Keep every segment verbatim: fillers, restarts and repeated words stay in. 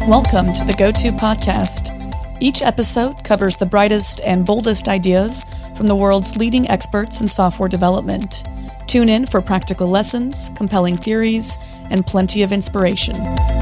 Welcome to the GoTo Podcast. Each episode covers the brightest and boldest ideas from the world's leading experts in software development. Tune in for practical lessons, compelling theories, and plenty of inspiration.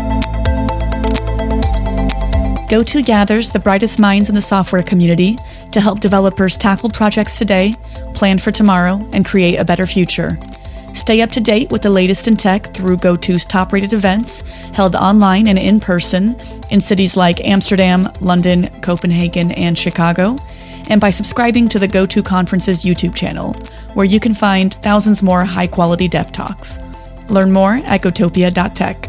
GoTo gathers the brightest minds in the software community to help developers tackle projects today, plan for tomorrow, and create a better future. Stay up to date with the latest in tech through GoTo's top-rated events held online and in person in cities like Amsterdam, London, Copenhagen, and Chicago, and by subscribing to the GoTo Conference's YouTube channel, where you can find thousands more high-quality dev talks. Learn more at gotopia dot tech.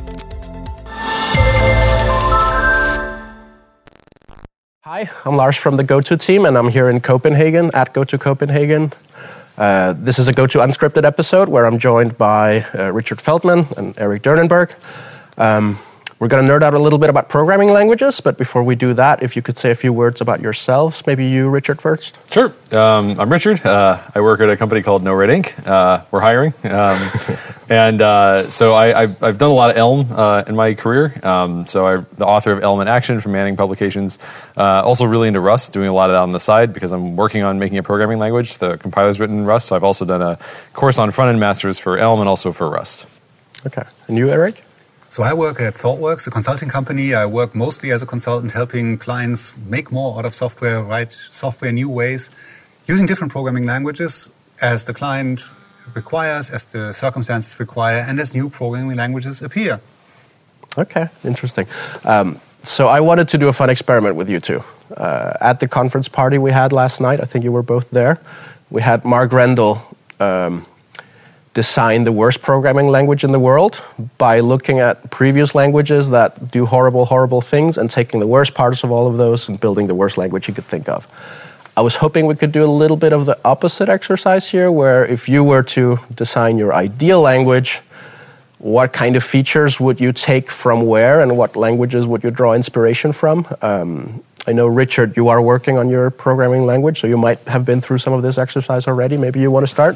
Hi, I'm Lars from the GoTo team, and I'm here in Copenhagen at GoTo Copenhagen. Uh, this is a GoTo Unscripted episode where I'm joined by uh, Richard Feldman and Erik Dernenberg. Um, we're going to nerd out a little bit about programming languages, but before we do that, if you could say a few words about yourselves. Maybe you, Richard, first. Sure. Um, I'm Richard. Uh, I work at a company called NoRed Incorporated. Uh, we're hiring. Um, and uh, so I, I've, I've done a lot of Elm uh, in my career. Um, so I'm the author of Elm in Action from Manning Publications. Uh, also really into Rust, doing a lot of that on the side because I'm working on making a programming language. The compiler's written in Rust, so I've also done a course on front-end masters for Elm and also for Rust. Okay. And you, Erik? So I work at ThoughtWorks, a consulting company. I work mostly as a consultant, helping clients make more out of software, write software in new ways, using different programming languages as the client requires, as the circumstances require, and as new programming languages appear. Okay, interesting. Um, so I wanted to do a fun experiment with you two. Uh, at the conference party we had last night, I think you were both there, we had Mark Rendell um, design the worst programming language in the world by looking at previous languages that do horrible, horrible things and taking the worst parts of all of those and building the worst language you could think of. I was hoping we could do a little bit of the opposite exercise here, where if you were to design your ideal language, what kind of features would you take from where and what languages would you draw inspiration from? Um, I know, Richard, you are working on your programming language, so you might have been through some of this exercise already. Maybe you want to start?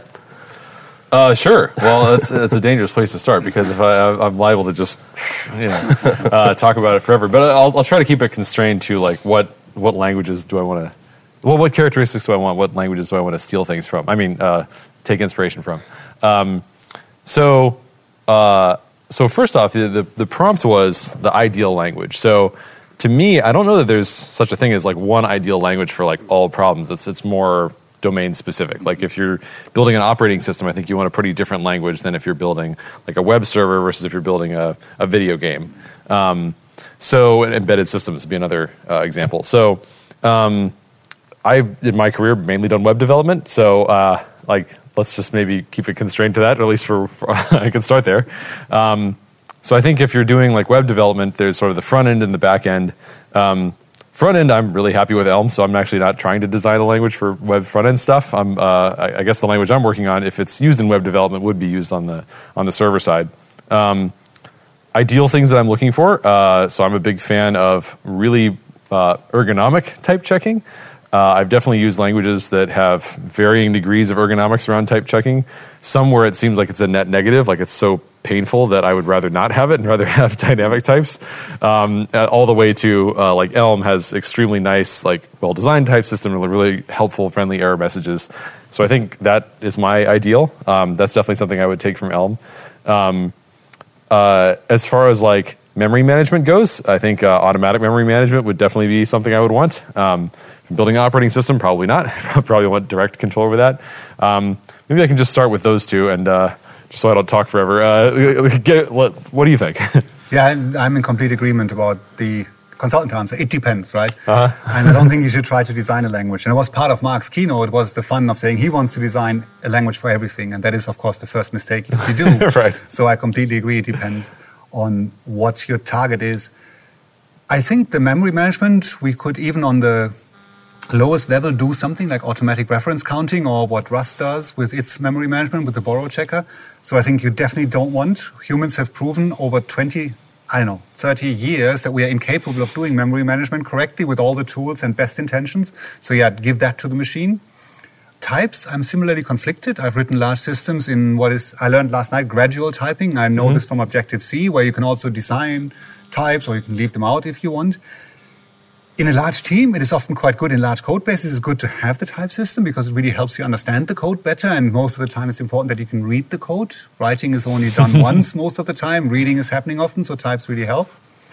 Uh, sure. Well, that's that's a dangerous place to start because if I, I'm liable to just, you know, uh, talk about it forever. But I'll I'll try to keep it constrained to like what what languages do I want to, well, what characteristics do I want? What languages do I want to steal things from? I mean, uh, take inspiration from. Um, so uh, so first off, the, the the prompt was the ideal language. So to me, I don't know that there's such a thing as like one ideal language for like all problems. It's it's more domain specific. Like if you're building an operating system, I think you want a pretty different language than if you're building like a web server versus if you're building a, a video game. Um, so embedded systems would be another uh, example. So um, I've in my career mainly done web development. So uh, like let's just maybe keep it constrained to that, or at least for, for I can start there. Um, so I think if you're doing like web development, there's sort of the front end and the back end. Um, Front end, I'm really happy with Elm, so I'm actually not trying to design a language for web front end stuff. I'm, uh, I, I guess the language I'm working on, if it's used in web development, would be used on the on the server side. Um, ideal things that I'm looking for. Uh, so I'm a big fan of really uh, ergonomic type checking. Uh, I've definitely used languages that have varying degrees of ergonomics around type checking. Some where it seems like it's a net negative, like it's so painful that I would rather not have it and rather have dynamic types. Um, all the way to uh, like Elm has extremely nice, like well-designed type system and really helpful, friendly error messages. So I think that is my ideal. Um, that's definitely something I would take from Elm. Um, uh, as far as like memory management goes, I think uh, automatic memory management would definitely be something I would want. Um, building an operating system, probably not. Probably want direct control over that. Um, maybe I can just start with those two and uh, just so I don't talk forever. Uh, get, what, what do you think? Yeah, I'm, I'm in complete agreement about the consultant answer. It depends, right? Uh-huh. And I don't think you should try to design a language. And it was part of Mark's keynote, was the fun of saying he wants to design a language for everything. And that is, of course, the first mistake you do. Right. So I completely agree. It depends on what your target is. I think the memory management, we could even on the lowest level do something like automatic reference counting, or what Rust does with its memory management with the borrow checker. So I think you definitely don't want. Humans have proven over twenty, I don't know, thirty years that we are incapable of doing memory management correctly with all the tools and best intentions. So yeah, give that to the machine. Types, I'm similarly conflicted. I've written large systems in what is, I learned last night, gradual typing. I know mm-hmm. this from Objective-C, where you can also design types, or you can leave them out if you want. In a large team, it is often quite good. In large code bases, it's good to have the type system because it really helps you understand the code better. And most of the time, it's important that you can read the code. Writing is only done once most of the time. Reading is happening often, so types really help.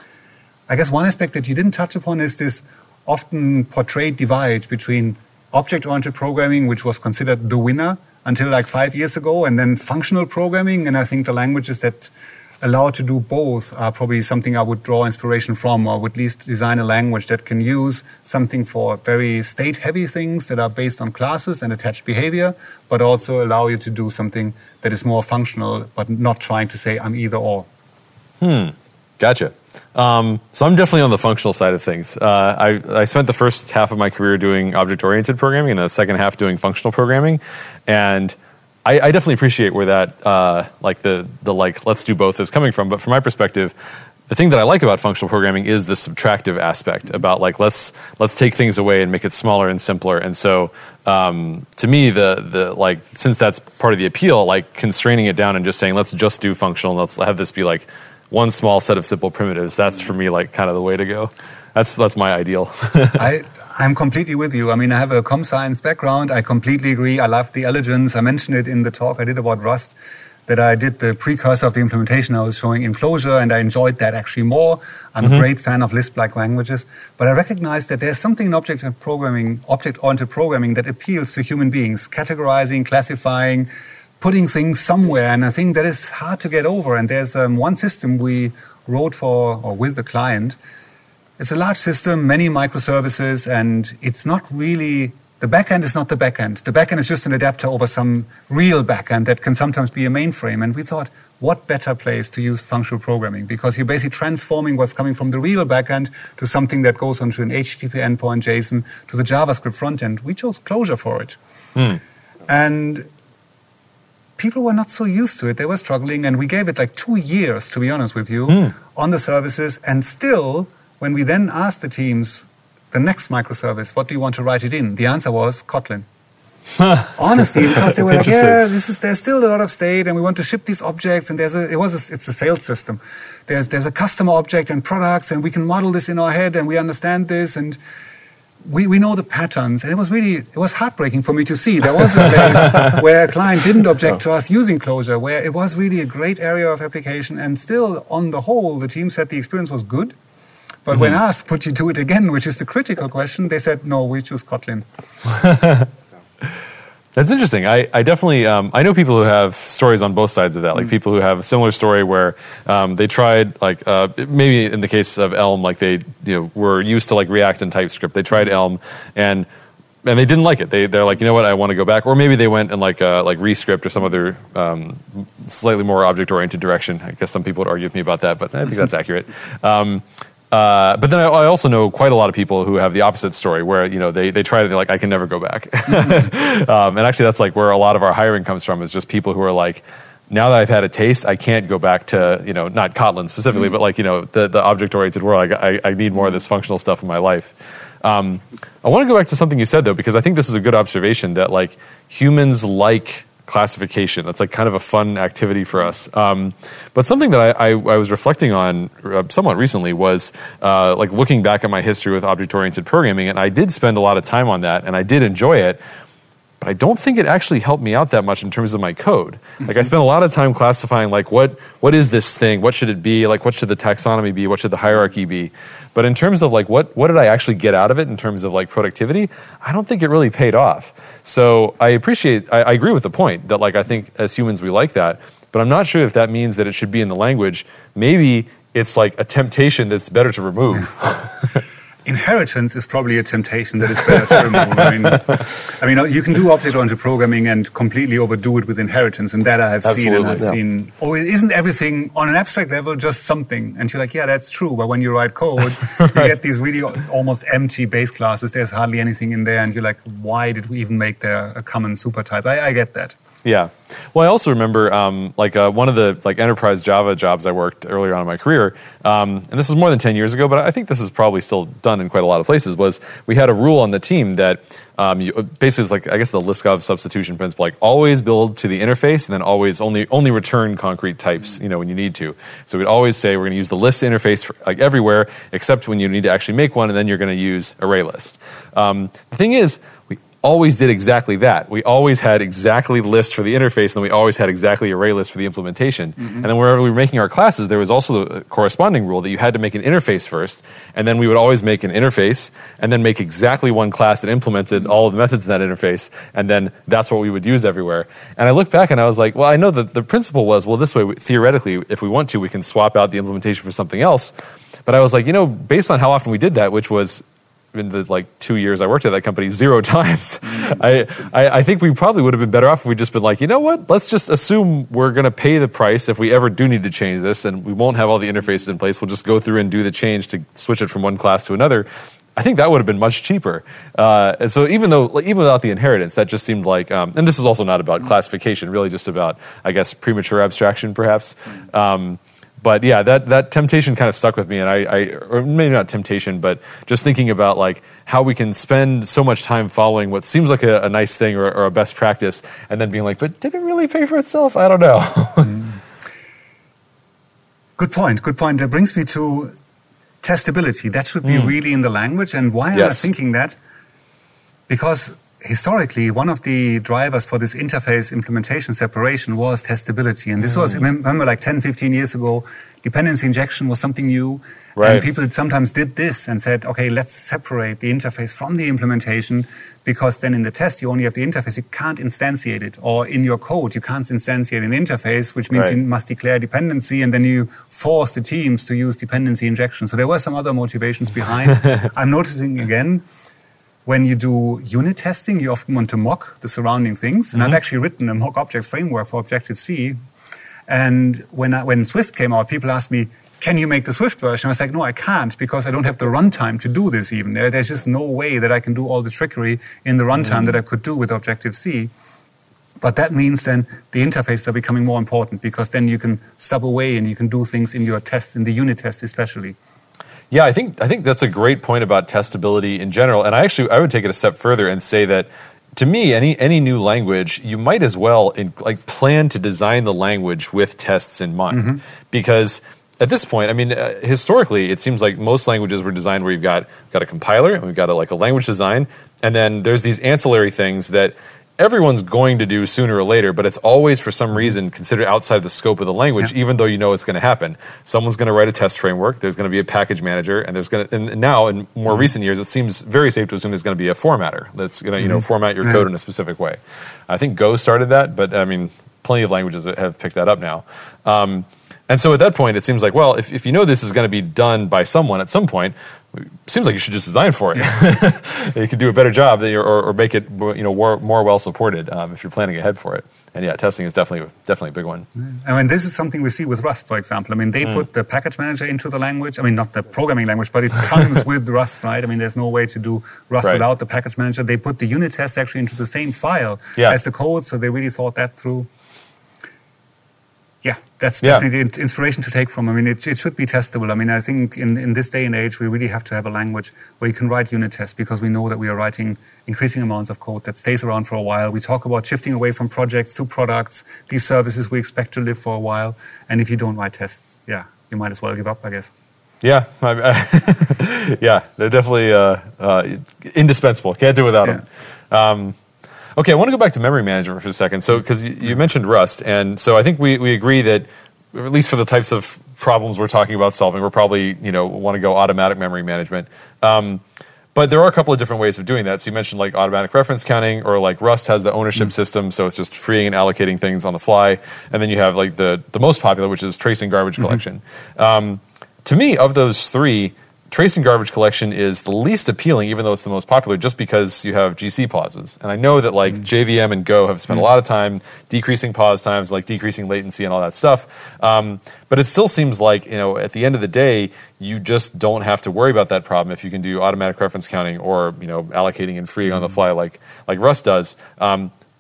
I guess one aspect that you didn't touch upon is this often portrayed divide between object-oriented programming, which was considered the winner until like five years ago, and then functional programming. And I think the languages that allow to do both are probably something I would draw inspiration from, or would at least design a language that can use something for very state-heavy things that are based on classes and attached behavior, but also allow you to do something that is more functional, but not trying to say I'm either or. Hmm. Gotcha. Um, so I'm definitely on the functional side of things. Uh, I, I spent the first half of my career doing object-oriented programming and the second half doing functional programming. And I, I definitely appreciate where that, uh, like the, the like, let's do both is coming from. But from my perspective, the thing that I like about functional programming is the subtractive aspect about like, let's, let's take things away and make it smaller and simpler. And so, um, to me, the, the, like, since that's part of the appeal, like constraining it down and just saying, let's just do functional. Let's have this be like one small set of simple primitives. That's for me, like kind of the way to go. That's that's my ideal. I, I'm completely with you. I mean, I have a com science background. I completely agree. I love the elegance. I mentioned it in the talk I did about Rust, that I did the precursor of the implementation. I was showing in Clojure, and I enjoyed that actually more. I'm mm-hmm. a great fan of Lisp-like languages. But I recognize that there's something in object programming, object-oriented programming that appeals to human beings, categorizing, classifying, putting things somewhere. And I think that is hard to get over. And there's um, one system we wrote for, or with the client. It's a large system, many microservices, and it's not really, the backend is not the backend. The backend is just an adapter over some real backend that can sometimes be a mainframe. And we thought, what better place to use functional programming? Because you're basically transforming what's coming from the real backend to something that goes onto an H T T P endpoint, JSON, to the JavaScript frontend. We chose Clojure for it. Hmm. And people were not so used to it. They were struggling, and we gave it like two years, to be honest with you, hmm. on the services, and still, when we then asked the teams, the next microservice, what do you want to write it in? The answer was Kotlin. Honestly, because they were like, yeah, this is there's still a lot of state, and we want to ship these objects, and there's a it was a, it's a sales system. There's there's a customer object and products, and we can model this in our head, and we understand this, and we we know the patterns. And it was really it was heartbreaking for me to see. There was a place where a client didn't object to us using Clojure, where it was really a great area of application, and still on the whole, the team said the experience was good. But mm-hmm. when asked, would you do it again, which is the critical question, they said, no, we choose Kotlin. That's interesting. I, I definitely, um, I know people who have stories on both sides of that, like mm-hmm. people who have a similar story where um, they tried, like uh, maybe in the case of Elm, like they you know were used to like React and TypeScript. They tried Elm and and they didn't like it. They, they're like, you know what, I want to go back. Or maybe they went in like uh, like Rescript or some other um, slightly more object-oriented direction. I guess some people would argue with me about that, but I think that's accurate. Um, Uh, but then I, I also know quite a lot of people who have the opposite story, where you know they they try to they're like, I can never go back. Mm-hmm. um, and actually, that's like where a lot of our hiring comes from, is just people who are like, now that I've had a taste, I can't go back to you know not Kotlin specifically, mm-hmm. but like you know the the object oriented world. I, I I need more of this functional stuff in my life. Um, I want to go back to something you said though, because I think this is a good observation that like humans like classification. That's like kind of a fun activity for us. Um, but something that I, I, I was reflecting on uh, somewhat recently was uh, like looking back at my history with object-oriented programming, and I did spend a lot of time on that, and I did enjoy it, but I don't think it actually helped me out that much in terms of my code. Like I spent a lot of time classifying like what what is this thing? What should it be? Like what should the taxonomy be? What should the hierarchy be? But in terms of like what what did I actually get out of it in terms of like productivity, I don't think it really paid off. So I appreciate, I, I agree with the point that like I think as humans we like that, but I'm not sure if that means that it should be in the language. Maybe it's like a temptation that's better to remove. Inheritance is probably a temptation that is better to remove. I mean, I mean, you can do object-oriented programming and completely overdo it with inheritance, and that I have Absolutely, seen. And I've yeah. seen, oh, isn't everything on an abstract level just something? And you're like, yeah, that's true. But when you write code, you get these really almost empty base classes. There's hardly anything in there, and you're like, why did we even make there a common super type? I, I get that. Yeah. Well, I also remember um, like uh, one of the like enterprise Java jobs I worked earlier on in my career, um, and this is more than ten years ago, but I think this is probably still done in quite a lot of places, was we had a rule on the team that um, you, basically is like, I guess, the Liskov substitution principle, like always build to the interface and then always only only return concrete types, you know, when you need to. So we'd always say we're going to use the list interface for, like everywhere, except when you need to actually make one, and then you're going to use array list. Um, the thing is, we always did exactly that. We always had exactly list for the interface, and then we always had exactly array list for the implementation. Mm-hmm. And then wherever we were making our classes, there was also the corresponding rule that you had to make an interface first, and then we would always make an interface, and then make exactly one class that implemented all of the methods in that interface, and then that's what we would use everywhere. And I look back and I was like, well, I know that the principle was, well, this way, we, theoretically, if we want to, we can swap out the implementation for something else. But I was like, you know, based on how often we did that, which was in the like two years I worked at that company, zero times. I, I I think we probably would have been better off if we'd just been like, you know what, let's just assume we're going to pay the price if we ever do need to change this, and we won't have all the interfaces in place. We'll just go through and do the change to switch it from one class to another. I think that would have been much cheaper. Uh, and so even though, like, even without the inheritance, that just seemed like, um, and this is also not about classification, really just about, I guess, premature abstraction, perhaps. Um, But yeah, that, that temptation kind of stuck with me, and I, I, or maybe not temptation, but just thinking about like how we can spend so much time following what seems like a, a nice thing or, or a best practice, and then being like, but did it really pay for itself? I don't know. mm. Good point. Good point. That brings me to testability. That should be mm. really in the language. And why am yes. I thinking that? Because historically, one of the drivers for this interface implementation separation was testability. And this mm. was, remember, like ten, fifteen years ago, dependency injection was something new. Right. And people sometimes did this and said, okay, let's separate the interface from the implementation, because then in the test, you only have the interface. You can't instantiate it. Or in your code, you can't instantiate an interface, which means right. you must declare dependency, and then you force the teams to use dependency injection. So there were some other motivations behind. I'm noticing again, when you do unit testing, you often want to mock the surrounding things. And mm-hmm. I've actually written a mock objects framework for Objective-C. And when I, when Swift came out, people asked me, can you make the Swift version? I was like, no, I can't, because I don't have the runtime to do this even. There, there's just no way that I can do all the trickery in the runtime mm-hmm. that I could do with Objective-C. But that means then the interfaces are becoming more important, because then you can step away and you can do things in your test, in the unit test especially. Yeah, I think I think that's a great point about testability in general. And I actually I would take it a step further and say that, to me, any any new language, you might as well in, like plan to design the language with tests in mind, mm-hmm. because at this point, I mean, uh, historically, it seems like most languages were designed where you've got got a compiler and we've got a, like a language design, and then there's these ancillary things that everyone's going to do sooner or later, but it's always for some reason considered outside the scope of the language, yeah. even though you know it's going to happen. Someone's going to write a test framework, there's going to be a package manager, and there's going to, and now in more mm-hmm. recent years, it seems very safe to assume there's going to be a formatter that's going to, you know, mm-hmm. format your code in a specific way. I think Go started that, but I mean, plenty of languages have picked that up now. Um, and so at that point, it seems like, well, if, if you know this is going to be done by someone at some point, it seems like you should just design for it. Yeah. You could do a better job, or, or make it, you know, more, more well supported um, if you're planning ahead for it. And yeah, testing is definitely definitely a big one. Yeah. I mean, this is something we see with Rust, for example. I mean, they mm. put the package manager into the language. I mean, not the programming language, but it comes with Rust, right? I mean, there's no way to do Rust right. without the package manager. They put the unit test actually into the same file yeah. as the code, so they really thought that through. Yeah, that's definitely yeah. the inspiration to take from. I mean, it, it should be testable. I mean, I think in, in this day and age, we really have to have a language where you can write unit tests, because we know that we are writing increasing amounts of code that stays around for a while. We talk about shifting away from projects to products, these services we expect to live for a while. And if you don't write tests, yeah, you might as well give up, I guess. Yeah, I, I, yeah, they're definitely uh, uh, indispensable. Can't do without yeah. them. Um, Okay, I want to go back to memory management for a second. So, because you, you mentioned Rust, and so I think we, we agree that, at least for the types of problems we're talking about solving, we're probably, you know, want to go automatic memory management. Um, but there are a couple of different ways of doing that. So you mentioned like automatic reference counting, or like Rust has the ownership mm-hmm. system, so it's just freeing and allocating things on the fly. And then you have like the the most popular, which is tracing garbage mm-hmm. collection. Um, to me, of those three, tracing garbage collection is the least appealing, even though it's the most popular, just because you have G C pauses. And I know that like mm. J V M and Go have spent mm. a lot of time decreasing pause times, like decreasing latency and all that stuff. Um, but it still seems like, you know, at the end of the day, you just don't have to worry about that problem if you can do automatic reference counting, or, you know, allocating and freeing mm. on the fly like like Rust does. Um,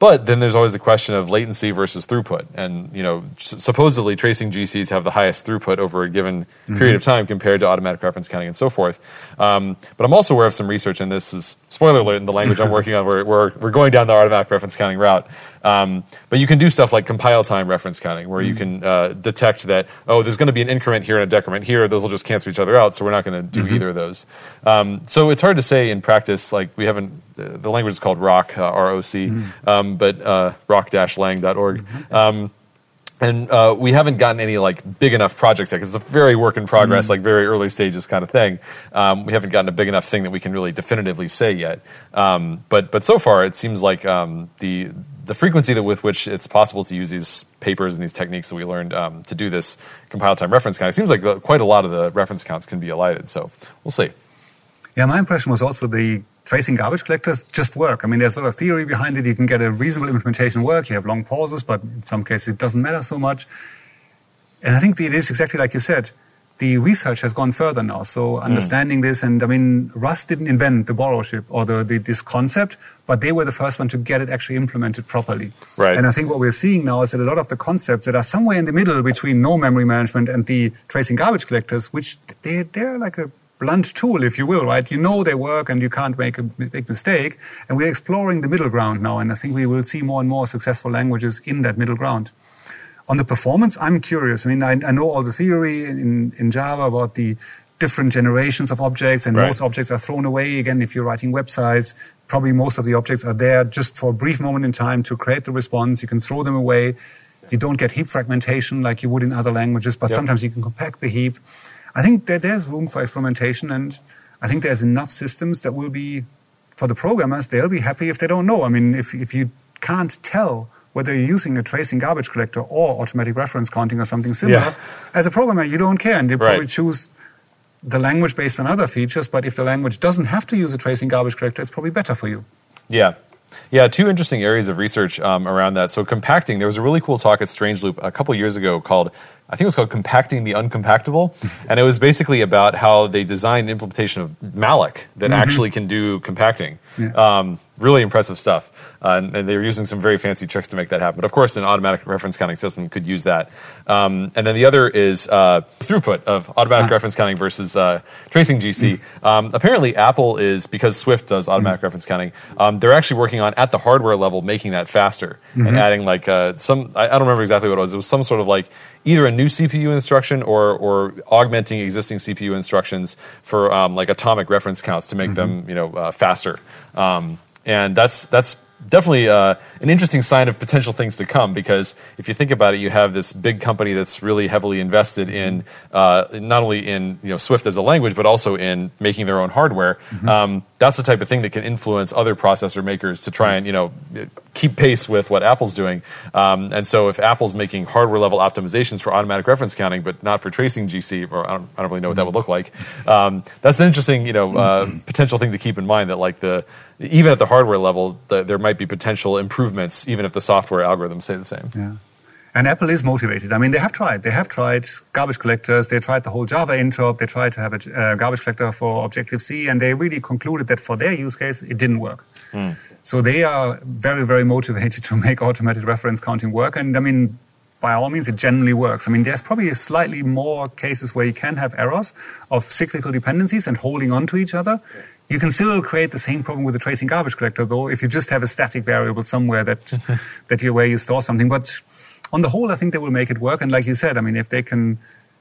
but then there's always the question of latency versus throughput. And, you know, supposedly tracing G Cs have the highest throughput over a given mm-hmm. period of time compared to automatic reference counting and so forth. Um, but I'm also aware of some research, and this is, spoiler alert, in the language I'm working on, we're, we're, we're going down the automatic reference counting route. Um, but you can do stuff like compile time reference counting, where mm-hmm. you can uh, detect that, oh, there's going to be an increment here and a decrement here. Those will just cancel each other out, so we're not going to do mm-hmm. either of those. Um, so it's hard to say in practice. Like we haven't, uh, the language is called R O C, uh, R O C, mm-hmm. um, but uh, roc dash lang dot org. Mm-hmm. Um, and uh, we haven't gotten any like big enough projects yet, because it's a very work in progress, mm-hmm. like very early stages kind of thing. Um, we haven't gotten a big enough thing that we can really definitively say yet. Um, but but so far, it seems like um, the the frequency that with which it's possible to use these papers and these techniques that we learned um, to do this compile time reference count, it seems like the, quite a lot of the reference counts can be elided. So we'll see. Yeah, my impression was also the tracing garbage collectors just work. I mean, there's a lot of theory behind it. You can get a reasonable implementation work. You have long pauses, but in some cases it doesn't matter so much. And I think it is exactly like you said. The research has gone further now. So understanding mm. this, and I mean, Rust didn't invent the borrowship or the, the, this concept, but they were the first one to get it actually implemented properly. Right. And I think what we're seeing now is that a lot of the concepts that are somewhere in the middle between no memory management and the tracing garbage collectors, which they, they're like a blunt tool, if you will, right? You know they work and you can't make a big mistake. And we're exploring the middle ground now. And I think we will see more and more successful languages in that middle ground. On the performance, I'm curious. I mean, I, I know all the theory in, in Java about the different generations of objects, and right. most objects are thrown away. Again, if you're writing websites, probably most of the objects are there just for a brief moment in time to create the response. You can throw them away. You don't get heap fragmentation like you would in other languages, but yep. sometimes you can compact the heap. I think that there's room for experimentation, and I think there's enough systems that will be, for the programmers, they'll be happy if they don't know. I mean, if if you can't tell whether you're using a tracing garbage collector or automatic reference counting or something similar, yeah. as a programmer, you don't care. And you probably right. choose the language based on other features, but if the language doesn't have to use a tracing garbage collector, it's probably better for you. Yeah. Yeah, two interesting areas of research um, around that. So compacting, there was a really cool talk at Strangeloop a couple years ago called, I think it was called Compacting the Uncompactable. And it was basically about how they designed implementation of malloc that mm-hmm. actually can do compacting. Yeah. Um, really impressive stuff. Uh, and, and they were using some very fancy tricks to make that happen. But of course, an automatic reference counting system could use that. Um, and then the other is uh, throughput of automatic ah. reference counting versus uh, tracing G C. Mm. Um, apparently, Apple is, because Swift does automatic mm. reference counting, um, they're actually working on, at the hardware level, making that faster mm-hmm. and adding like uh, some, I, I don't remember exactly what it was. It was some sort of like either a new C P U instruction or or augmenting existing C P U instructions for um, like atomic reference counts to make mm-hmm. them, you know, uh, faster. Um, and that's that's definitely uh, an interesting sign of potential things to come, because if you think about it, you have this big company that's really heavily invested in uh, not only in you know Swift as a language, but also in making their own hardware. Mm-hmm. Um, that's the type of thing that can influence other processor makers to try and you know keep pace with what Apple's doing. Um, and so if Apple's making hardware level optimizations for automatic reference counting, but not for tracing G C, or I don't, I don't really know what that would look like, um, that's an interesting you know uh, potential thing to keep in mind, that like the even at the hardware level, the, there might be potential improvements, even if the software algorithms say the same. Yeah. And Apple is motivated. I mean, they have tried. They have tried garbage collectors. They tried the whole Java interop. They tried to have a uh, garbage collector for Objective-C, and they really concluded that for their use case, it didn't work. Mm. So they are very, very motivated to make automatic reference counting work. And I mean, by all means, it generally works. I mean, there's probably slightly more cases where you can have errors of cyclical dependencies and holding on to each other. You can still create the same problem with the tracing garbage collector, though, if you just have a static variable somewhere that that you where you store something. But on the whole, I think they will make it work. And like you said, I mean, if they can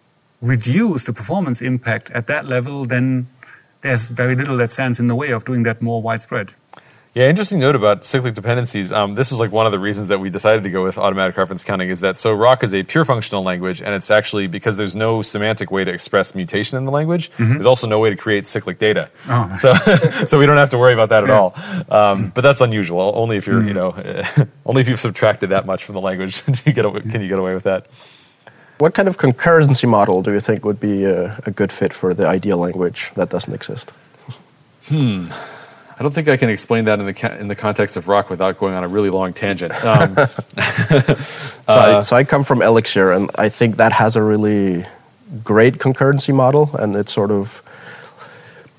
reduce the performance impact at that level, then there's very little that stands in the way of doing that more widespread. Yeah, interesting note about cyclic dependencies. Um, this is like one of the reasons that we decided to go with automatic reference counting, is that so R O C is a pure functional language, and it's actually, because there's no semantic way to express mutation in the language, mm-hmm. there's also no way to create cyclic data. Oh. So so we don't have to worry about that at yes. all. Um, but that's unusual. Only if you're, mm. you know, only if you've subtracted that much from the language do you get away, can you get away with that. What kind of concurrency model do you think would be a, a good fit for the ideal language that doesn't exist? Hmm. I don't think I can explain that in the ca- in the context of R O C without going on a really long tangent. Um, so, uh, I, so I come from Elixir, and I think that has a really great concurrency model, and it's sort of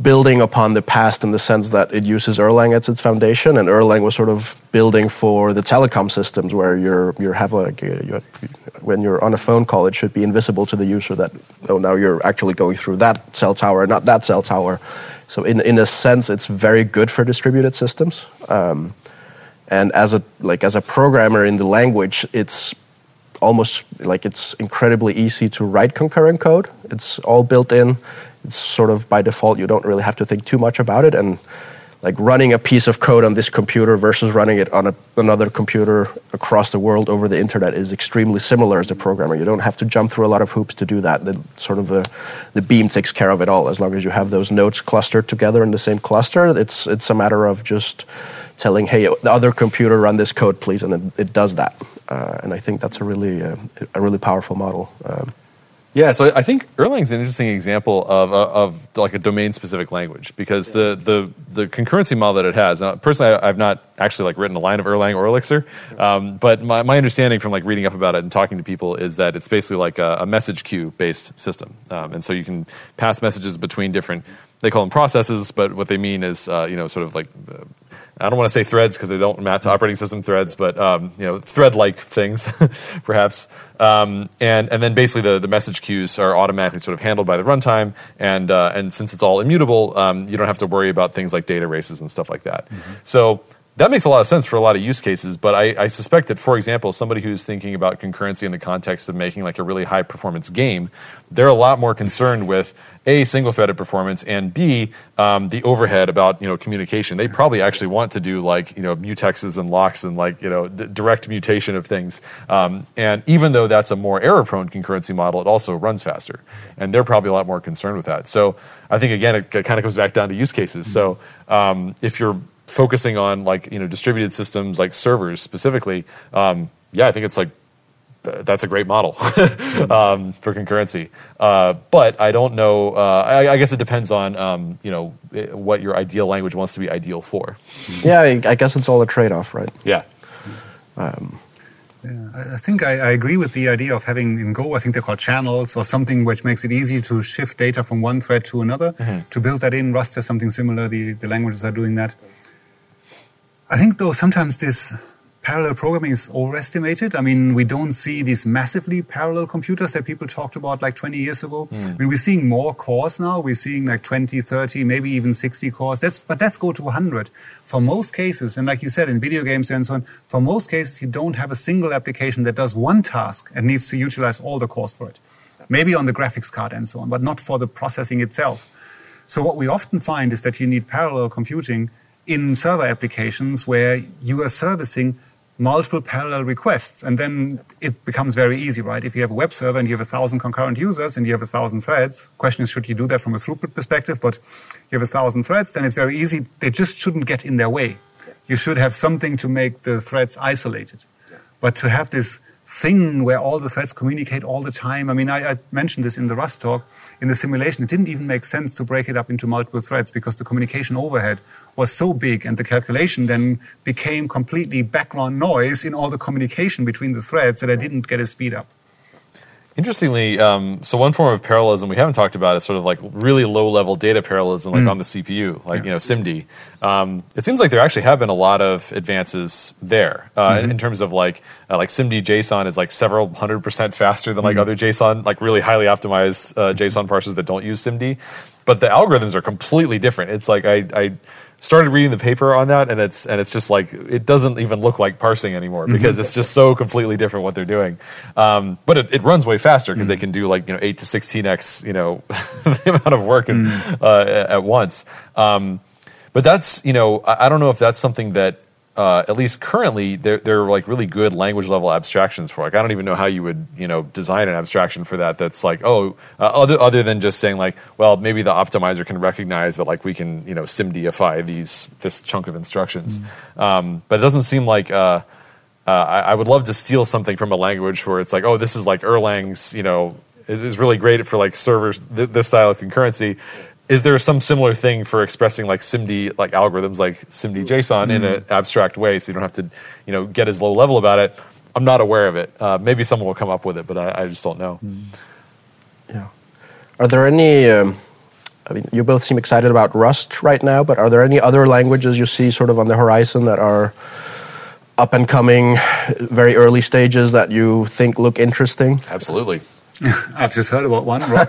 building upon the past in the sense that it uses Erlang as its foundation, and Erlang was sort of building for the telecom systems where you're you have like you have, when you're on a phone call, it should be invisible to the user that oh now you're actually going through that cell tower, not that cell tower. So in in a sense, it's very good for distributed systems. Um, and as a like as a programmer in the language, it's almost like it's incredibly easy to write concurrent code. It's all built in. It's sort of by default, you don't really have to think too much about it. And like running a piece of code on this computer versus running it on a, another computer across the world over the internet is extremely similar as a programmer. You don't have to jump through a lot of hoops to do that. The sort of a, the beam takes care of it all. As long as you have those nodes clustered together in the same cluster, it's it's a matter of just telling, hey, the other computer, run this code, please, and it, it does that. Uh, and I think that's a really uh, a really powerful model. Um, Yeah, so I think Erlang's an interesting example of of like a domain-specific language because the the the concurrency model that it has. Now, personally, I, I've not actually like written a line of Erlang or Elixir, um, but my, my understanding from like reading up about it and talking to people is that it's basically like a, a message queue-based system, um, and so you can pass messages between different. They call them processes, but what they mean is uh, you know sort of like. Uh, I don't want to say threads because they don't map to operating system threads, but um, you know, thread-like things, perhaps. Um, and and then basically the, the message queues are automatically sort of handled by the runtime, and uh, and since it's all immutable, um, you don't have to worry about things like data races and stuff like that. Mm-hmm. So that makes a lot of sense for a lot of use cases, but I, I suspect that, for example, somebody who's thinking about concurrency in the context of making like a really high-performance game, they're a lot more concerned with A, single-threaded performance, and B, um, the overhead about you know communication. They probably actually want to do like you know mutexes and locks and like you know d- direct mutation of things. Um, and even though that's a more error-prone concurrency model, it also runs faster, and they're probably a lot more concerned with that. So I think again, it, it kind of comes back down to use cases. So um, if you're focusing on like you know distributed systems like servers specifically, um, yeah, I think it's like. That's a great model um, for concurrency, uh, but I don't know. Uh, I, I guess it depends on um, you know what your ideal language wants to be ideal for. Yeah, I guess it's all a trade-off, right? Yeah. Um, yeah I think I, I agree with the idea of having in Go. I think they're called channels or something which makes it easy to shift data from one thread to another. Mm-hmm. To build that in, Rust has something similar. The the languages are doing that. I think though sometimes this. Parallel programming is overestimated. I mean, we don't see these massively parallel computers that people talked about like twenty years ago. Mm. I mean, we're seeing more cores now. We're seeing like twenty, thirty, maybe even sixty cores. That's, but let's go to one hundred. For most cases, and like you said, in video games and so on, for most cases, you don't have a single application that does one task and needs to utilize all the cores for it. Maybe on the graphics card and so on, but not for the processing itself. So what we often find is that you need parallel computing in server applications where you are servicing multiple parallel requests. And then it becomes very easy, right? If you have a web server and you have a thousand concurrent users and you have a thousand threads, question is, should you do that from a throughput perspective? But you have a thousand threads, then it's very easy. They just shouldn't get in their way. You should have something to make the threads isolated. But to have this thing where all the threads communicate all the time. I mean, I, I mentioned this in the Rust talk. In the simulation, it didn't even make sense to break it up into multiple threads because the communication overhead was so big and the calculation then became completely background noise in all the communication between the threads that I didn't get a speed up. Interestingly, um, so one form of parallelism we haven't talked about is sort of like really low-level data parallelism, like mm. on the C P U, like yeah. you know SIMD. Um, it seems like there actually have been a lot of advances there uh, mm-hmm. in, in terms of like uh, like SIMD JSON is like several hundred percent faster than like mm. other JSON, like really highly optimized uh, JSON parsers that don't use SIMD. But the algorithms are completely different. It's like I. I started reading the paper on that, and it's and it's just like it doesn't even look like parsing anymore because it's just so completely different what they're doing. Um, but it, it runs way faster because mm. they can do like you know eight to sixteen x you know the amount of work in, mm. uh, at once. Um, but that's you know I, I don't know if that's something that uh, at least currently they're they're like really good language level abstractions for. Like I don't even know how you would you know design an abstraction for that. That's like oh uh, other other than just saying like well maybe the optimizer can recognize that like we can you know SIMDify these this chunk of instructions. Mm. Um, but it doesn't seem like uh, uh, I, I would love to steal something from a language where it's like oh this is like Erlang's you know is, is really great for like servers th- this style of concurrency. Is there some similar thing for expressing like SIMD like algorithms like SIMD JSON mm. in an abstract way, so you don't have to, you know, get as low level about it? I'm not aware of it. Uh, maybe someone will come up with it, but I, I just don't know. Yeah. Are there any um, I mean, you both seem excited about Rust right now, but are there any other languages you see sort of on the horizon that are up and coming, very early stages that you think look interesting? Absolutely. I've just heard about one, Rock.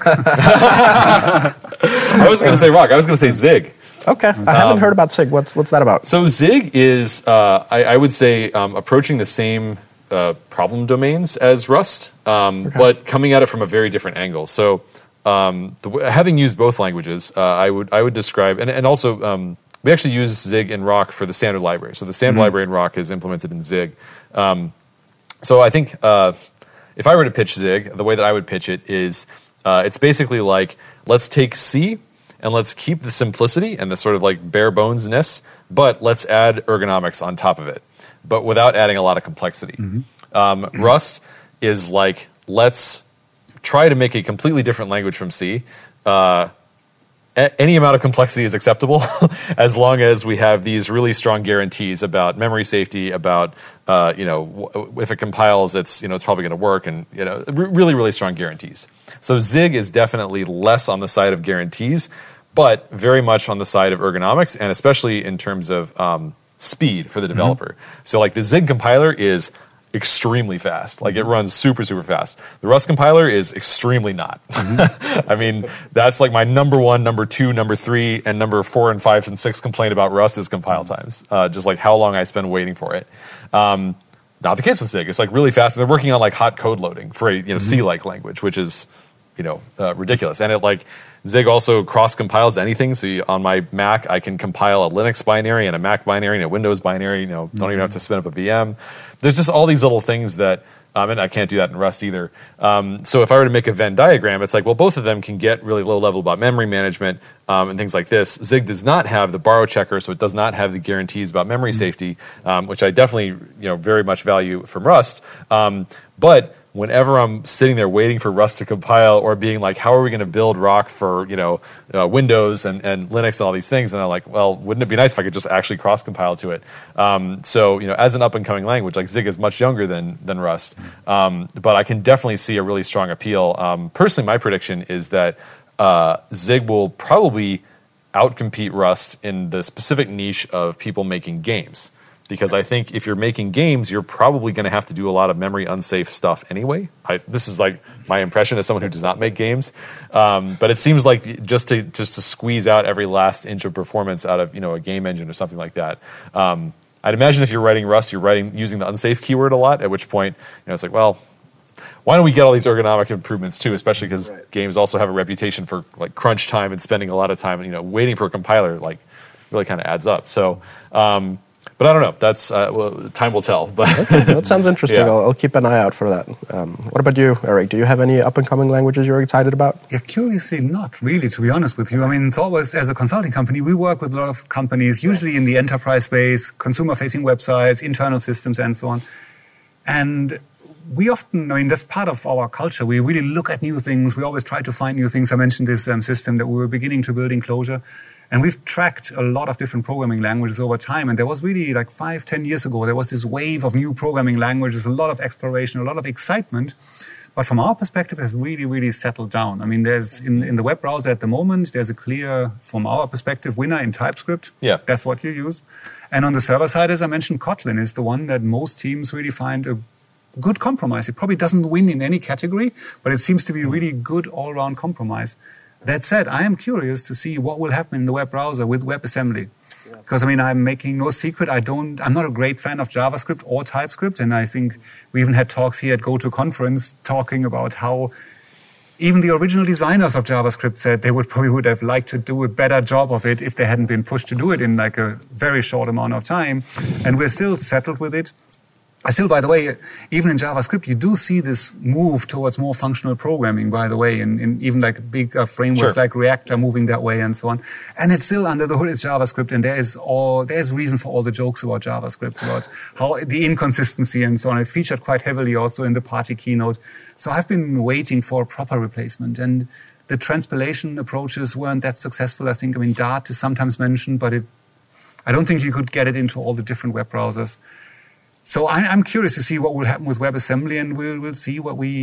I was going to say Rock. I was going to say Zig. Okay, I haven't um, heard about Zig. What's what's that about? So Zig is, uh, I, I would say, um, approaching the same uh, problem domains as Rust, um, okay. but coming at it from a very different angle. So, um, the, having used both languages, uh, I would I would describe, and and also um, we actually use Zig and Rock for the standard library. So the standard mm-hmm. library in Rock is implemented in Zig. Um, so I think uh, if I were to pitch Zig, the way that I would pitch it is, uh, it's basically like, let's take C. And let's keep the simplicity and the sort of like bare bonesness, but let's add ergonomics on top of it, but without adding a lot of complexity. Mm-hmm. Um, mm-hmm. Rust is like, let's try to make a completely different language from C. Uh, a- any amount of complexity is acceptable as long as we have these really strong guarantees about memory safety, about uh, you know w- if it compiles, it's you know it's probably going to work, and you know r- really really strong guarantees. So Zig is definitely less on the side of guarantees, but very much on the side of ergonomics, and especially in terms of um, speed for the developer. Mm-hmm. So like the Zig compiler is extremely fast. Like it runs super, super fast. The Rust compiler is extremely not. Mm-hmm. I mean, that's like my number one, number two, number three, and number four and five and six complaint about Rust is compile times. Uh, just like how long I spend waiting for it. Um, not the case with Zig. It's like really fast. And they're working on like hot code loading for a you know mm-hmm. C-like language, which is you know uh, ridiculous. And it like Zig also cross-compiles anything. So you, on my Mac, I can compile a Linux binary and a Mac binary and a Windows binary. You know, don't mm-hmm. even have to spin up a V M. There's just all these little things that, um, and I can't do that in Rust either. Um, so if I were to make a Venn diagram, it's like, well, both of them can get really low level about memory management um, and things like this. Zig does not have the borrow checker, so it does not have the guarantees about memory mm-hmm. safety, um, which I definitely, you know, very much value from Rust. Um, but whenever I'm sitting there waiting for Rust to compile or being like, how are we going to build Rock for, you know, uh, Windows and, and Linux and all these things? And I'm like, well, wouldn't it be nice if I could just actually cross-compile to it? Um, so, you know, as an up-and-coming language, like Zig is much younger than than Rust. Um, but I can definitely see a really strong appeal. Um, personally, my prediction is that uh, Zig will probably outcompete Rust in the specific niche of people making games. Because I think if you're making games, you're probably going to have to do a lot of memory unsafe stuff anyway. I, this is like my impression as someone who does not make games. Um, but it seems like just to just to squeeze out every last inch of performance out of you know a game engine or something like that. Um, I'd imagine if you're writing Rust, you're writing using the unsafe keyword a lot. At which point, you know, it's like, well, why don't we get all these ergonomic improvements too? Especially because right. games also have a reputation for like crunch time and spending a lot of time, you know, waiting for a compiler. Like, really kind of adds up. So. Um, But I don't know. That's uh, well, time will tell. But okay, that sounds interesting. Yeah. I'll, I'll keep an eye out for that. Um, what about you, Eric? Do you have any up-and-coming languages you're excited about? Yeah, curiously, not really, to be honest with you. I mean, it's always, as a consulting company, we work with a lot of companies, usually in the enterprise space, consumer-facing websites, internal systems, and so on. And we often, I mean, that's part of our culture. We really look at new things. We always try to find new things. I mentioned this um, system that we were beginning to build in Clojure. And we've tracked a lot of different programming languages over time. And there was really like five, ten years ago, there was this wave of new programming languages, a lot of exploration, a lot of excitement. But from our perspective, it has really, really settled down. I mean, there's in, in the web browser at the moment, there's a clear, from our perspective, winner in TypeScript. Yeah. That's what you use. And on the server side, as I mentioned, Kotlin is the one that most teams really find a good compromise. It probably doesn't win in any category, but it seems to be a really good all-around compromise. That said, I am curious to see what will happen in the web browser with WebAssembly. Yeah. Because, I mean, I'm making no secret, I don't, I'm not a great fan of JavaScript or TypeScript, and I think we even had talks here at GoToConference talking about how even the original designers of JavaScript said they would probably would have liked to do a better job of it if they hadn't been pushed to do it in like a very short amount of time. And we're still settled with it. Still, by the way, even in JavaScript, you do see this move towards more functional programming, by the way, and, and even like big uh, frameworks sure. like React are moving that way and so on. And it's still under the hood, it's JavaScript, and there is all, there's reason for all the jokes about JavaScript, about how the inconsistency and so on. It featured quite heavily also in the party keynote. So I've been waiting for a proper replacement, and the transpilation approaches weren't that successful. I think, I mean, Dart is sometimes mentioned, but it, I don't think you could get it into all the different web browsers. So I, I'm curious to see what will happen with WebAssembly, and we'll, we'll see what we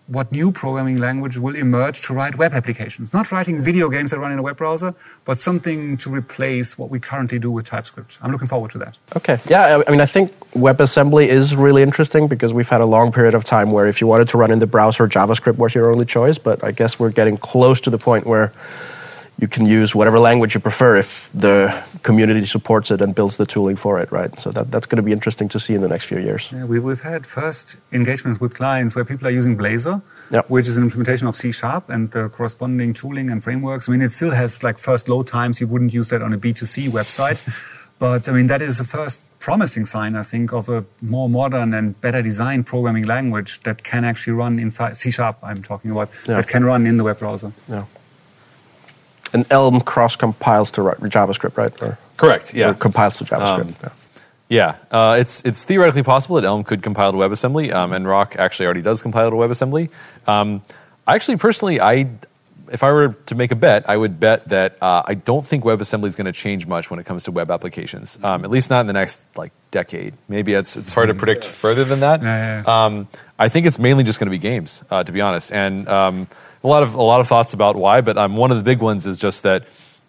what new programming language will emerge to write web applications. Not writing video games that run in a web browser, but something to replace what we currently do with TypeScript. I'm looking forward to that. Okay. Yeah, I mean, I think WebAssembly is really interesting because we've had a long period of time where if you wanted to run in the browser, JavaScript was your only choice. But I guess we're getting close to the point where you can use whatever language you prefer if the community supports it and builds the tooling for it, right? So that, that's going to be interesting to see in the next few years. Yeah, we, we've had first engagements with clients where people are using Blazor, yep. which is an implementation of C Sharp and the corresponding tooling and frameworks. I mean, it still has like first load times. You wouldn't use that on a B two C website. But I mean, that is the first promising sign, I think, of a more modern and better designed programming language that can actually run inside C Sharp, I'm talking about, yeah. that can run in the web browser. Yeah. And Elm cross compiles to JavaScript, right? Or, Correct. Yeah. Or compiles to JavaScript. Um, yeah. Yeah, uh, it's it's theoretically possible that Elm could compile to WebAssembly, um, and Rock actually already does compile to WebAssembly. Um, I actually, personally, I if I were to make a bet, I would bet that uh, I don't think WebAssembly is going to change much when it comes to web applications. Um, at least not in the next like decade. Maybe it's it's hard to predict further than that. Yeah, yeah. Um, I think it's mainly just going to be games, uh, to be honest, and um, a lot of a lot of thoughts about why. But um, one of the big ones is just that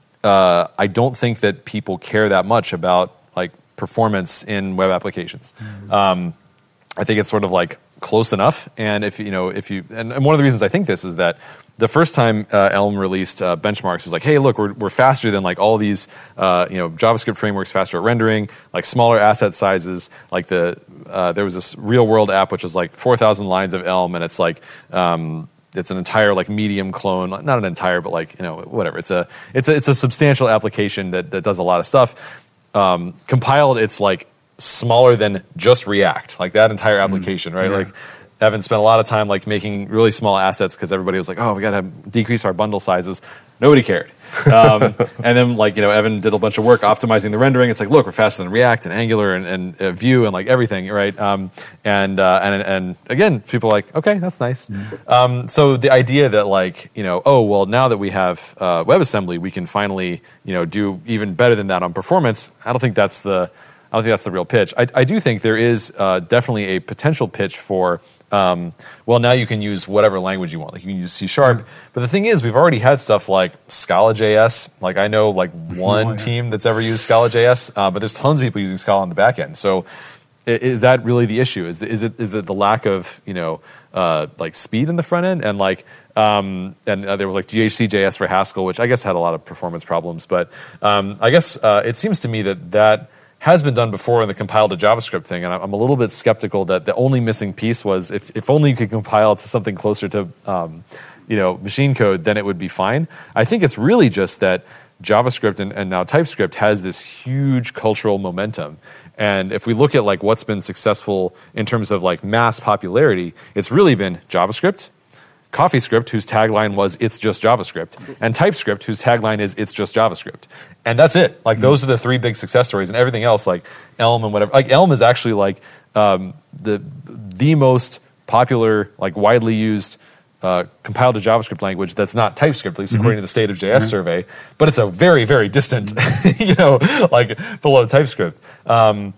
uh, I don't think that people care that much about like performance in web applications. Mm-hmm. Um, I think it's sort of like close enough, and if you know, if you, and, and one of the reasons I think this is that the first time uh, Elm released uh, benchmarks, it was like, hey, look, we're we're faster than like all these, uh, you know, JavaScript frameworks, faster at rendering, like smaller asset sizes. Like the uh, there was this real world app which is like four thousand lines of Elm, and it's like. Um, It's an entire like medium clone, not an entire, but like you know whatever. It's a it's a, it's a substantial application that, that does a lot of stuff. Um, compiled, it's like smaller than just React, like that entire application, right? Yeah. Like Evan spent a lot of time like making really small assets because everybody was like, oh, we got to decrease our bundle sizes. Nobody cared. um, and then like, you know, Evan did a bunch of work optimizing the rendering. It's like, look, we're faster than React and Angular and, and uh, Vue and like everything, right? Um, and, uh, and and again, people are like, okay, that's nice. Mm-hmm. Um, so the idea that like, you know, oh, well, now that we have uh, WebAssembly, we can finally, you know, do even better than that on performance. I don't think that's the, I don't think that's the real pitch. I, I do think there is uh, definitely a potential pitch for Um, well, now you can use whatever language you want. Like you can use C Sharp. Yeah. But the thing is, we've already had stuff like Scala J S. Like I know like one oh, yeah. team that's ever used Scala J S, uh, but there's tons of people using Scala on the back end. So is, is that really the issue? Is, is it is it the lack of you know uh, like speed in the front end and like um, and uh, there was like G H C J S for Haskell, which I guess had a lot of performance problems. But um, I guess uh, it seems to me that that has been done before in the compile to JavaScript thing, and I'm a little bit skeptical that the only missing piece was if, if only you could compile to something closer to um, you know machine code, then it would be fine. I think it's really just that JavaScript and, and now TypeScript has this huge cultural momentum, and if we look at like what's been successful in terms of like mass popularity, it's really been JavaScript, CoffeeScript, whose tagline was "It's just JavaScript," and TypeScript, whose tagline is "It's just JavaScript," and that's it. Like those are the three big success stories, and everything else, like Elm and whatever. Like Elm is actually like um, the the most popular, like widely used uh, compiled to JavaScript language that's not TypeScript, at least mm-hmm. according to the State of J S mm-hmm. survey. But it's a very, very distant, you know, like below TypeScript. Um,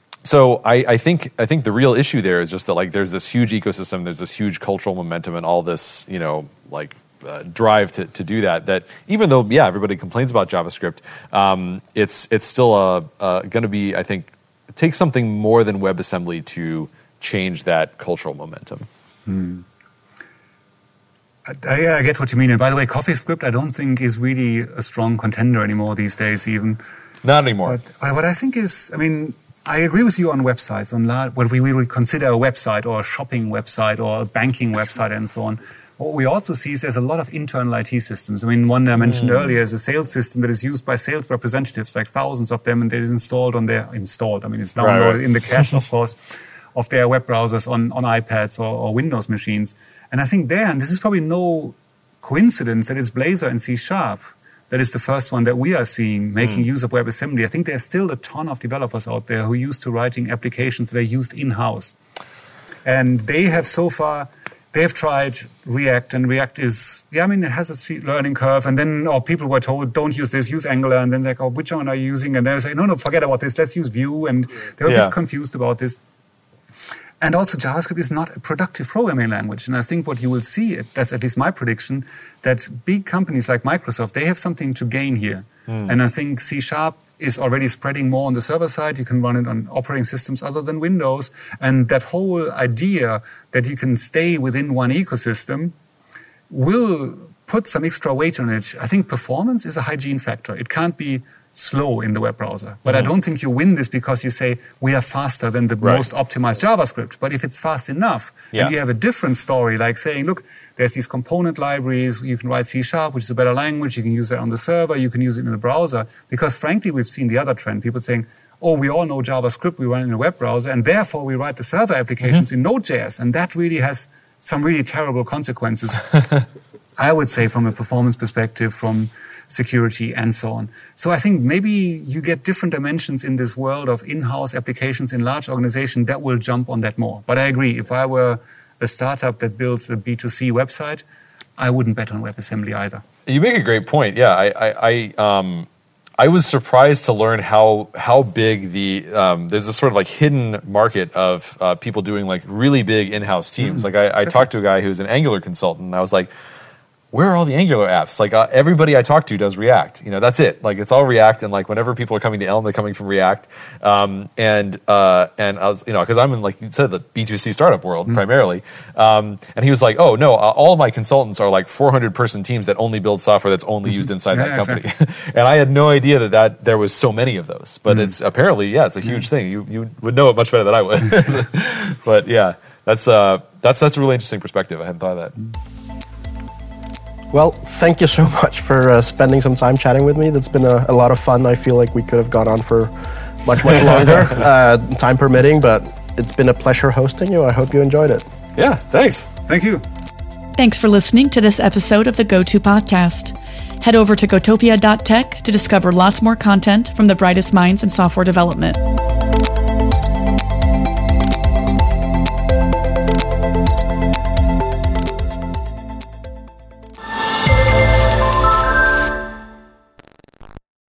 So I, I think I think the real issue there is just that like there's this huge ecosystem, there's this huge cultural momentum, and all this you know like uh, drive to, to do that. That even though yeah everybody complains about JavaScript, um, it's it's still uh, uh, going to be I think it takes something more than WebAssembly to change that cultural momentum. Hmm. I, I get what you mean. And by the way, CoffeeScript I don't think is really a strong contender anymore these days. Even not anymore. But what I think is, I mean. I agree with you on websites, on what we would consider a website or a shopping website or a banking website and so on. What we also see is there's a lot of internal I T systems. I mean, one I mentioned mm. earlier is a sales system that is used by sales representatives, like thousands of them, and they're installed on their, installed, I mean, it's downloaded right, right. in the cache, of course, of their web browsers on, on iPads or, or Windows machines. And I think there, and this is probably no coincidence that it's Blazor and C Sharp, that is the first one that we are seeing making mm. use of WebAssembly. I think there's still a ton of developers out there who are used to writing applications that are used in-house. And they have so far, they've tried React, and React is, yeah, I mean, it has a learning curve. And then or people were told, don't use this, use Angular. And then they're like, oh, which one are you using? And they say, no, no, forget about this, let's use Vue. And they were yeah. a bit confused about this. And also JavaScript is not a productive programming language. And I think what you will see, that's at least my prediction, that big companies like Microsoft, they have something to gain here. Mm. And I think C Sharp is already spreading more on the server side. You can run it on operating systems other than Windows. And that whole idea that you can stay within one ecosystem will put some extra weight on it. I think performance is a hygiene factor. It can't be slow in the web browser. But mm-hmm. I don't think you win this because you say we are faster than the right. most optimized JavaScript. But if it's fast enough, yeah. and you have a different story, like saying, look, there's these component libraries, you can write C Sharp, which is a better language, you can use that on the server, you can use it in the browser. Because frankly, we've seen the other trend, people saying, oh, we all know JavaScript, we run it in a web browser, and therefore we write the server applications mm-hmm. in Node.js. And that really has some really terrible consequences, I would say, from a performance perspective, from security and so on. So I think maybe you get different dimensions in this world of in-house applications in large organizations that will jump on that more. But I agree, if I were a startup that builds a B two C website, I wouldn't bet on WebAssembly either. You make a great point. Yeah, I, I, I, um, I was surprised to learn how how big the um, there's this sort of like hidden market of uh, people doing like really big in-house teams. Mm-hmm. Like I, I talked to a guy who's an Angular consultant, and I was like, where are all the Angular apps? Like uh, everybody I talk to does React. You know, that's it. Like it's all React, and like whenever people are coming to Elm, they're coming from React. Um, and uh, and I was, you know, because I'm in, like you said, the B two C startup world mm. primarily. Um, and he was like, oh no, uh, all of my consultants are like four hundred person teams that only build software that's only mm-hmm. used inside yeah, that company. Exactly. And I had no idea that, that there was so many of those. But mm. it's apparently, yeah, it's a huge mm. thing. You you would know it much better than I would. But yeah, that's uh, that's that's a really interesting perspective. I hadn't thought of that. Well, thank you so much for uh, spending some time chatting with me. That's been a, a lot of fun. I feel like we could have gone on for much, much longer, uh, time permitting, but it's been a pleasure hosting you. I hope you enjoyed it. Yeah, thanks. Thank you. Thanks for listening to this episode of the GoTo Podcast. Head over to gotopia dot tech to discover lots more content from the brightest minds in software development.